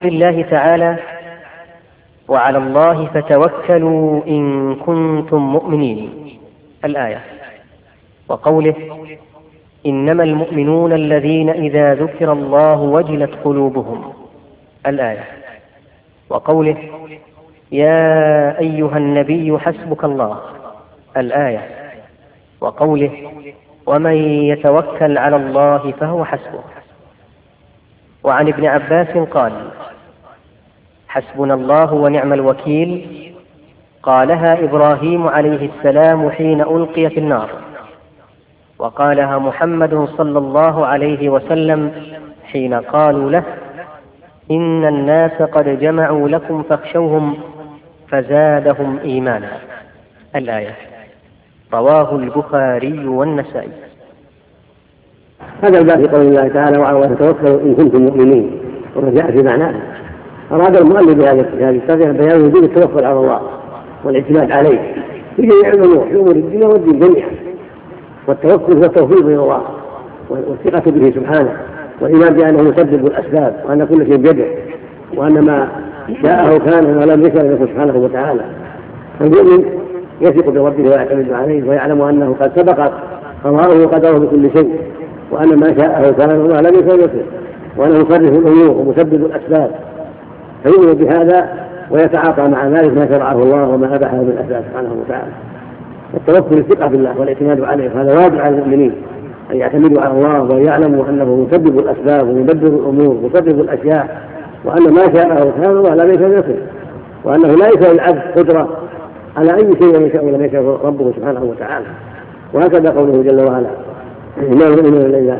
الله تعالى: وعلى الله فتوكلوا إن كنتم مؤمنين، الآية. وقوله: إنما المؤمنون الذين إذا ذكر الله وجلت قلوبهم، الآية. وقوله: يا أيها النبي حسبك الله، الآية. وقوله: ومن يتوكل على الله فهو حسبه. وعن ابن عباس قال: حسبنا الله ونعم الوكيل، قالها إبراهيم عليه السلام حين ألقي في النار، وقالها محمد صلى الله عليه وسلم حين قالوا له: إن الناس قد جمعوا لكم فاخشوهم فزادهم إيمانا، الآية. رواه البخاري والنسائي. هذا الباب في قول الله تعالى: وعلى الله فتوكلوا إن كنتم مؤمنين، وما جاء في معناه. أراد المؤلف بهذه الترجمة بيان وجوب التوكل على الله والاعتماد عليه في جميع الأمور، في أمور الدنيا والدين جميعا. والتوكل هو التوفيق إلى الله والثقة به سبحانه، والإيمان بأنه يسبب الأسباب، وأن كل شيء بيده، وأن ما شاءه كان وما لم يشأ لم يكن سبحانه وتعالى. فالمؤمن يثق بربه ويعتمد عليه، ويعلم أنه قد سبق قضاؤه وقدره بكل شيء، وأن ما شاءه كان وما لم يكن يكن، وأنه يصرف الأمور ومسبب الأسباب، فيؤمن بهذا ويتعاطى مع ذلك ما شرعه الله وما أباحه من الأسباب سبحانه وتعالى. والتوكل الثقة بالله والاعتماد عليه، هذا واجب على المؤمنين أن يعتمدوا على الله ويعلموا أنه مسبب الأسباب ومدبر الأمور ومسبب الأشياء، وأن ما شاءه كان وما لم يكن يكن، وأنه لا يسع العبد قدرة على أي شيء يشاء ولم يشاء ربه سبحانه وتعالى. وهكذا قوله جل وعلا: إنما المؤمنون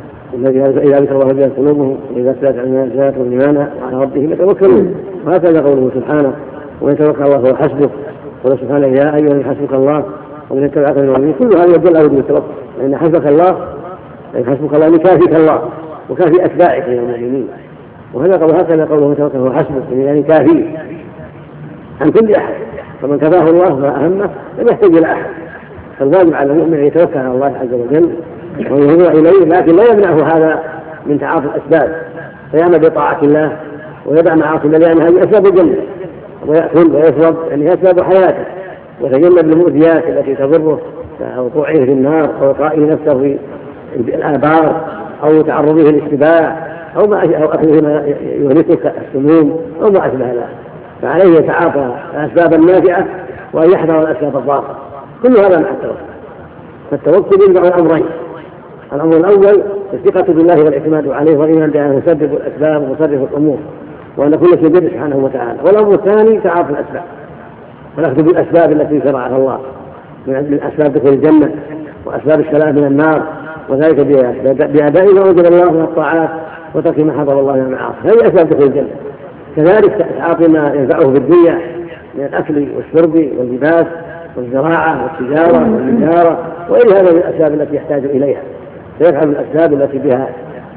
إذا ذكر الله وجلت قلوبهم وإذا زادتهم إيمانا وعلى ربهم يتوكلون. وهكذا قوله سبحانه: ومن توكل الله فهو حسبه. قال سبحانه: يا أيها حسبك الله ومن يتبعك من المؤمنين. كل هذا يدل على وجوب التوكل، لأن حسبك الله أي حسبك الله يكافيك الله وكافي أتباعك من المؤمنين. وهكذا قوله: من توكل فهو حسبه، يعني كافيه عن كل أحد، فمن كفاه الله ما أهمه لم يحتاج إلى أحد. فالواجب على المؤمن أن يتوكل على الله عز وجل ويهوى إليه، لكن لا يمنعه هذا من تعاطي الأسباب، فيعمل بطاعة الله ويدع معاصي الله، لأن هذه أسباب الجنة، ويأكل ويشرب يعني أسباب حياته، ويتجنب المؤذيات التي تضره كوقوعه في النار أو إلقائه نفسه في الآبار أو تعرضه للسباع أو أخذه ما يهلكه كالسموم أو ما أشبه ذلك. فعليه يتعاطى الأسباب النافعة وأن يحذر الأسباب الضارة. كل هذا مع التوكل. فالتوكل يجمع الأمرين: الأمر الأول الثقة بالله والاعتماد عليه والإيمان بأنه يسبب الأسباب ومصرف الأمور، وأن كل شيء بيده سبحانه وتعالى. والأمر الثاني تعاطي الأسباب والأخذ بالأسباب التي شرعها الله من أسباب دخول الجنة وأسباب السلام من النار، وذلك بأداء ما أوجب الله من الطاعات وترك ما حضر الله من المعاصي، هذه أسباب دخول الجنة. كذلك تعاطي ما ينفعه في الدنيا من الأكل والشرب واللباس والزراعة والتجارة والتجارة وإلى هذا من الأسباب التي يحتاج إليها، فيفعل الأسباب التي بها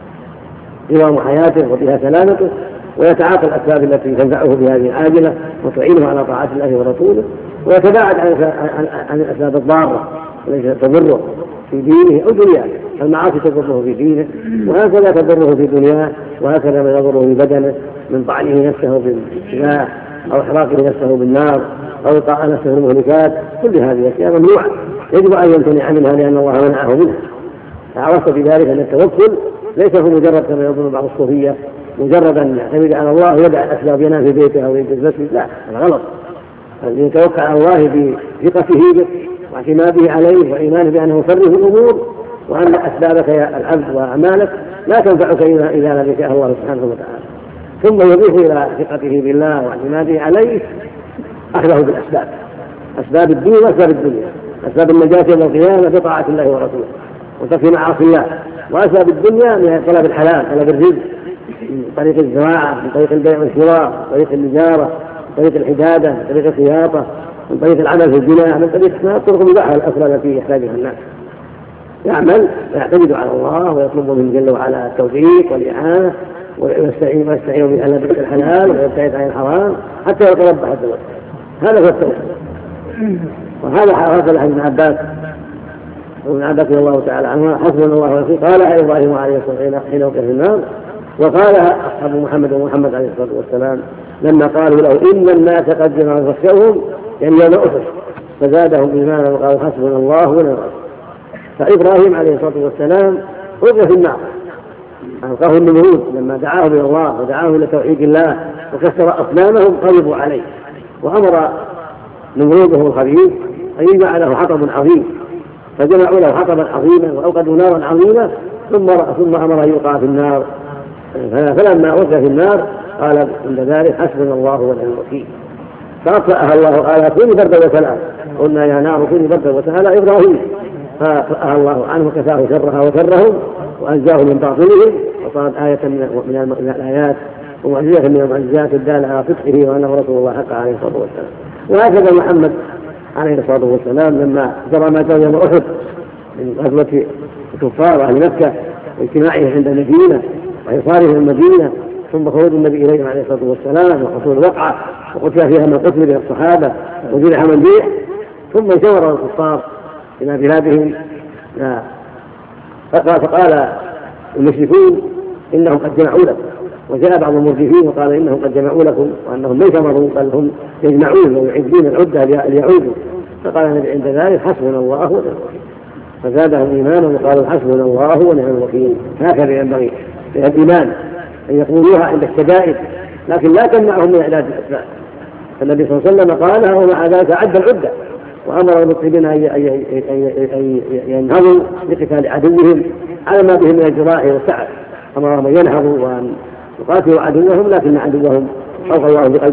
قوام حياته وبها سلامته، ويتعاطى الأسباب التي تنفعه بهذه العاجلة وتعينه على طاعة الله ورسوله، ويتباعد عن الأسباب الضارة التي تضره في دينه أو دنياه. المعاصي تضره في دينه، وهكذا تضره في دنياه، وهكذا ما يضره في بدنه من طعنه نفسه بالسلاح أو إحراقه نفسه بالنار أو إلقاء نفسه بالمهلكات. كل هذه الأشياء ممنوعة يجب أن يمتنع منها لأن الله منعه منها. فعرفت بذلك أن التوكل ليس هو مجرد كما يظن بعض الصوفية مجرد أن يعتمد على الله ويدع الأسباب ينام في بيته أو يجلس المسجد، لا، هذا غلط. أن يتوكل على الله بثقته به واعتماده عليه وإيمانه بأنه يصرف الأمور، وأن أسبابك يا العبد وأعمالك لا تنفعك إذا لم يشاء الله سبحانه وتعالى. ثم يضيف إلى ثقته بالله واعتماده عليه أخذه بالأسباب، أسباب الدين وأسباب الدنيا، أسباب النجاة يوم القيامة بطاعة الله ورسوله وترك معاصي الله، وأسباب الدنيا من طلب الحلال، طلب الرزق من طريق الزراعة، من طريق البيع والشراء، من طريق التجارة، من طريق الحدادة، من طريق الخياطة، من طريق العمل في البناء، من طريق الطرق المباحة الأخرى التي يحتاجها الناس. يعمل ويعتمد على الله ويطلب من جل وعلا التوفيق والإعانة، ويستعين بأهل الحلال ويبتعد عن الحرام حتى يتربح عز وجل. هذا هو التوكل. وهذا حصل عن ابن عباس رضي الله تعالى عنه: حسبنا الله ونعم الوكيل. قال إبراهيم عليه الصلاة والسلام حين وقع في النار: وقالها أصحاب محمد عليه الصلاة والسلام لما قالوا له إن الناس قد جمعوا فاخشوهم يعني يوم أحد فزادهم إيمانا وقالوا حسبنا الله ونعم الوكيل. فإبراهيم عليه الصلاة والسلام ألقي في النار، ألقاه النمرود لما دعاه إلى الله ودعاه إلى توحيد الله وكسر أصنامهم قلبوا عليه، وأمر نمروده الخبيث أن يجمع له حطب عظيم، فجمعوا له حطبا عظيما وأوقدوا نارا عظيمة ثم أمر أن يوقع في النار. فلما ألقي في النار قال عند ذلك حسبنا الله ونعم الوكيل، فأطفأها الله قال كوني بردا وسلاما، قلنا يا نار كوني بردا وسلاما إبراهيم، فأطفأها الله عنه وكفاه شرها وشرهم وأنجاه من باطلهم، وصارت آية من الآيات ومعجزة من المعجزات الدالة على صدقه وأنه رسول الله حق عليه الصلاة والسلام. وهكذا محمد عليه الصلاة والسلام لما جرى ما جرى يوم أحد من غزوة الكفار أهل مكة واجتماعهم عند المدينة وإيصالهم المدينة ثم خروج النبي إليهم عليه الصلاة والسلام وحصول الوقعة وقتل فيها من قتل من الصحابة وجرح من جرح، ثم شور الكفار إلى بلادهم فقال المشركون إنهم قد جمعوا لكم، وجاء بعض المرجفين وقال إنهم قد جمعوا لكم وأنهم ليس مروا بل هم يجمعون ويعدون العدة ليعودوا، فقال النبي عند ذلك حسبنا الله ونعم الوكيل، فزادهم إيمانا وقالوا حسبنا الله ونعم الوكيل. هكذا ينبغي للإيمان أن يقولوها عند الشدائد لكن لا تمنعهم من إعداد الأسباب. فالنبي صلى الله عليه وسلم قالها ومع ذلك أعد العدة وأمر المسلمين أن ينهضوا لقتال عدوهم على ما بهم من الجراح والسعة، أمرهم أن ينهضوا وأن يقاتلوا عدوهم لكن عدوهم أوقى الله بقلب